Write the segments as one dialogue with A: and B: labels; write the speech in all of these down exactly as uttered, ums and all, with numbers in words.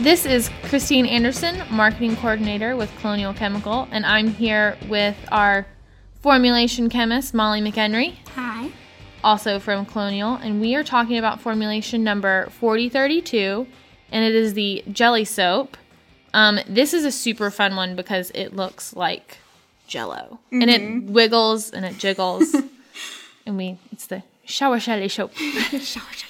A: This is Christine Anderson, Marketing Coordinator with Colonial Chemical, and I'm here with our formulation chemist, Molly McHenry.
B: Hi.
A: Also from Colonial, and we are talking about formulation number forty thirty-two, and it is the jelly soap. Um, this is a super fun one because it looks like Jell-O, mm-hmm. and it wiggles and it jiggles, and we it's the shower jelly soap.
B: Shower jelly.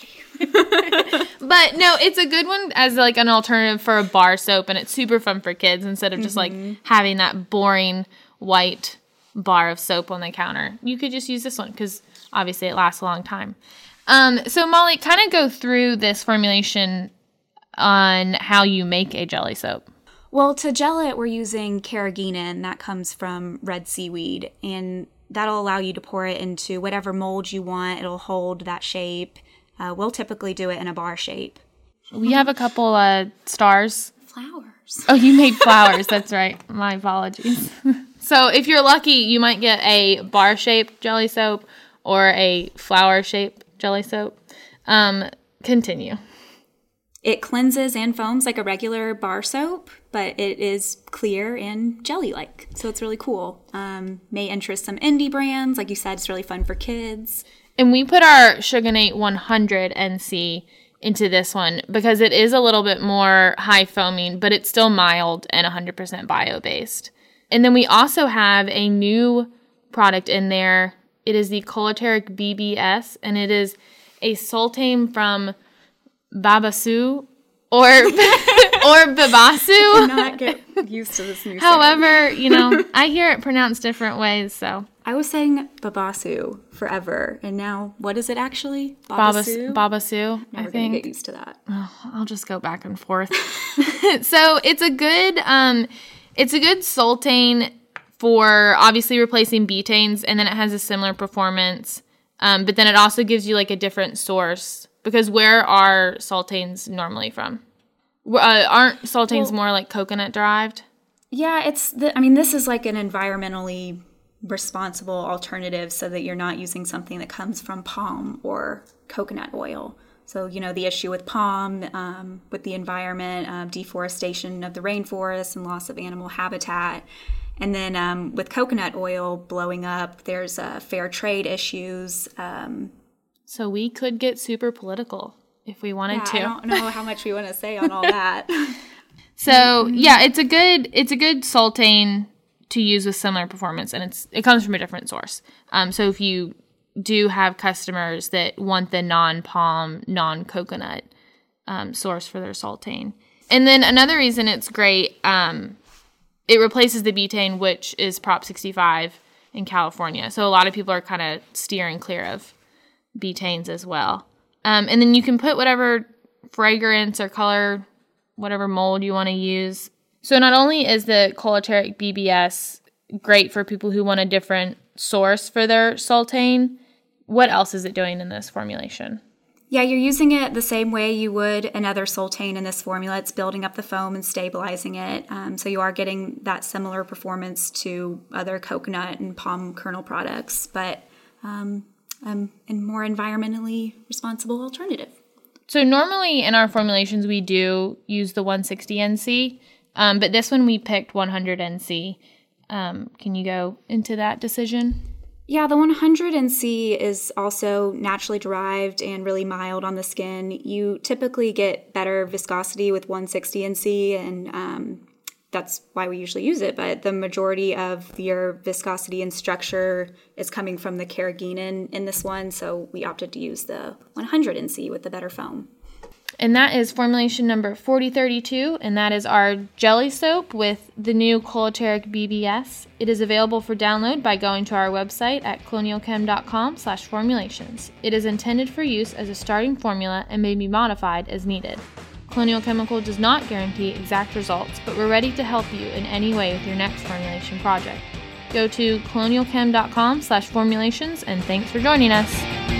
A: But no, it's a good one as like an alternative for a bar soap, and it's super fun for kids instead of just mm-hmm. like having that boring white bar of soap on the counter. You could just use this one because obviously it lasts a long time. Um, so Molly, kind of go through this formulation on how you make a jelly soap.
B: Well, to gel it, we're using carrageenan. That comes from red seaweed, and that'll allow you to pour it into whatever mold you want. It'll hold that shape. Uh, we'll typically do it in a bar shape.
A: We have a couple uh, stars.
B: Flowers.
A: Oh, you made flowers. That's right. My apologies. So if you're lucky, you might get a bar-shaped jelly soap or a flower-shaped jelly soap. Um, continue.
B: It cleanses and foams like a regular bar soap, but it is clear and jelly-like. So it's really cool. Um, may interest some indie brands. Like you said, it's really fun for kids.
A: And we put our Suganate one hundred N C into this one because it is a little bit more high foaming, but it's still mild and one hundred percent bio-based. And then we also have a new product in there. It is the Coloteric B B S, and it is a sultane from Babasu or or Babasu.
B: I cannot get used to this new
A: However, you know, I hear it pronounced different ways, so.
B: I was saying Babasu forever, and now what is it actually? Babasu?
A: Babasu,
B: Never
A: I think.
B: Gonna get used to that.
A: Oh, I'll just go back and forth. So it's a good, um, it's a good sultane for obviously replacing betanes, and then it has a similar performance. Um, but then it also gives you like a different source because where are sultanes normally from? Uh, aren't sultanes well, more like coconut derived?
B: Yeah, it's. The, I mean, this is like an environmentally responsible alternative so that you're not using something that comes from palm or coconut oil. So, you know, the issue with palm, um, with the environment, uh, deforestation of the rainforest and loss of animal habitat. And then um, with coconut oil blowing up, there's uh, fair trade issues. Um,
A: so we could get super political if we wanted
B: yeah,
A: to.
B: I don't know how much we want to say on all that.
A: So, yeah, it's a good it's a good sultane to use with similar performance, and it's it comes from a different source. Um, so if you do have customers that want the non-palm, non-coconut um, source for their sultane. And then another reason it's great, um, it replaces the betaine, which is Prop sixty-five in California. So a lot of people are kind of steering clear of betaines as well. Um, and then you can put whatever fragrance or color, whatever mold you want to use. So not only is the Coloteric B B S great for people who want a different source for their sultane, what else is it doing in this formulation?
B: Yeah, you're using it the same way you would another sultane in this formula. It's building up the foam and stabilizing it. Um, so you are getting that similar performance to other coconut and palm kernel products, but um, um, a more environmentally responsible alternative.
A: So normally in our formulations, we do use the one sixty N C, um, but this one we picked one hundred N C. Um, can you go into that decision?
B: Yeah, the one hundred N C is also naturally derived and really mild on the skin. You typically get better viscosity with one sixty N C, and um, that's why we usually use it. But the majority of your viscosity and structure is coming from the carrageenan in this one, so we opted to use the one hundred N C with the better foam.
A: And that is formulation number forty thirty-two, and that is our jelly soap with the new Coloteric B B S. It is available for download by going to our website at colonialchem.com slash formulations. It is intended for use as a starting formula and may be modified as needed. Colonial Chemical does not guarantee exact results, but we're ready to help you in any way with your next formulation project. Go to colonialchem.com slash formulations, and thanks for joining us.